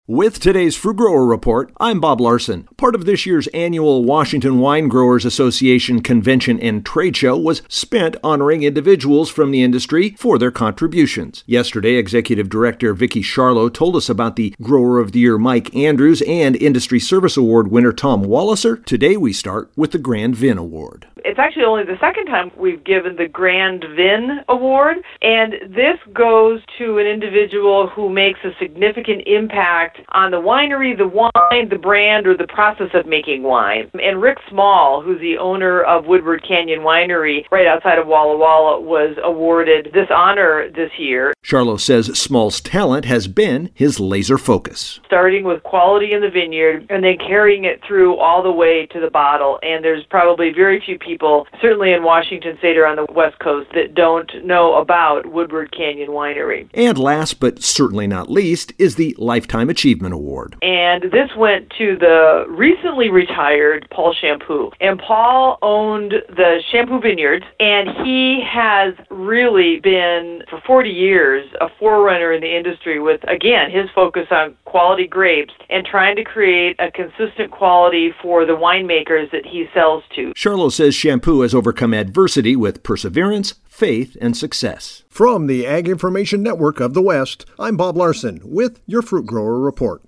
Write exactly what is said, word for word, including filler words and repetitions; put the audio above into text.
With today's Fruit Grower Report, I'm Bob Larson. Part of this year's annual Washington Wine Growers Association Convention and Trade Show was spent honoring individuals from the industry for their contributions. Yesterday, Executive Director Vicki Charlo told us about the Grower of the Year Mike Andrews and Industry Service Award winner Tom Walliser. Today we start with the Grand Vin Award. It's actually only the second time we've given the Grand Vin Award, and this goes to an individual who makes a significant impact on the winery, the wine, the brand, or the process of making wine. And Rick Small, who's the owner of Woodward Canyon Winery right outside of Walla Walla, was awarded this honor this year. Charlo says Small's talent has been his laser focus. Starting with quality in the vineyard and then carrying it through all the way to the bottle. And there's probably very few people, certainly in Washington State or on the West Coast, that don't know about Woodward Canyon Winery. And last but certainly not least is the Lifetime Achievement Award. And this went to the recently retired Paul Champoux. And Paul owned the Champoux Vineyards, and he has really been, for forty years, a forerunner in the industry with, again, his focus on quality grapes and trying to create a consistent quality for the winemakers that he sells to. Charlo says Champoux has overcome adversity with perseverance, faith, and success. From the Ag Information Network of the West, I'm Bob Larson with your Fruit Grower Report.